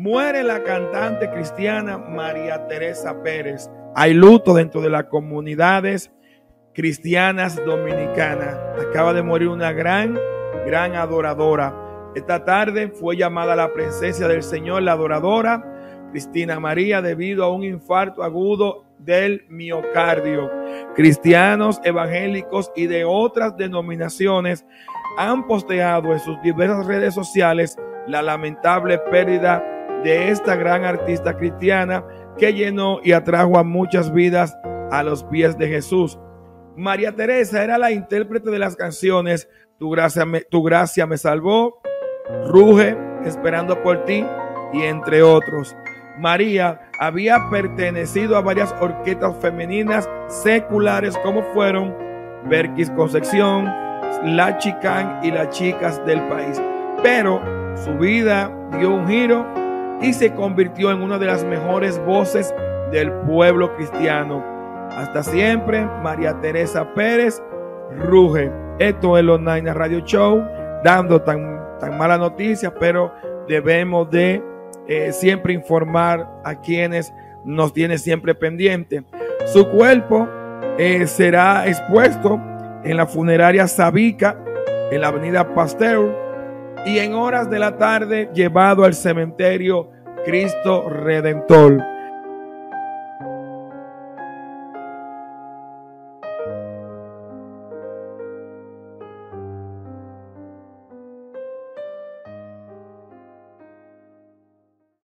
Muere la cantante cristiana María Teresa Pérez. Hay luto dentro de las comunidades cristianas dominicanas. Acaba de morir una gran adoradora. Esta tarde fue llamada a la presencia del Señor la adoradora Cristina María debido a un infarto agudo del miocardio. Cristianos evangélicos y de otras denominaciones han posteado en sus diversas redes sociales la lamentable pérdida de esta gran artista cristiana que llenó y atrajo a muchas vidas a los pies de Jesús. María Teresa era la intérprete de las canciones Tu gracia me salvó, Ruge, Esperando por ti y entre otros. María había pertenecido a varias orquestas femeninas seculares como fueron Berkis Concepción, La Chicán y las Chicas del País. Pero su vida dio un giro y se convirtió en una de las mejores voces del pueblo cristiano. Hasta siempre, María Teresa Pérez, Ruge. Esto es los Naina Radio Show, dando tan malas noticias, pero debemos de siempre informar a quienes nos tienen siempre pendiente. Su cuerpo será expuesto en la funeraria Sabica, en la avenida Pasteur, y en horas de la tarde llevado al cementerio Cristo Redentor.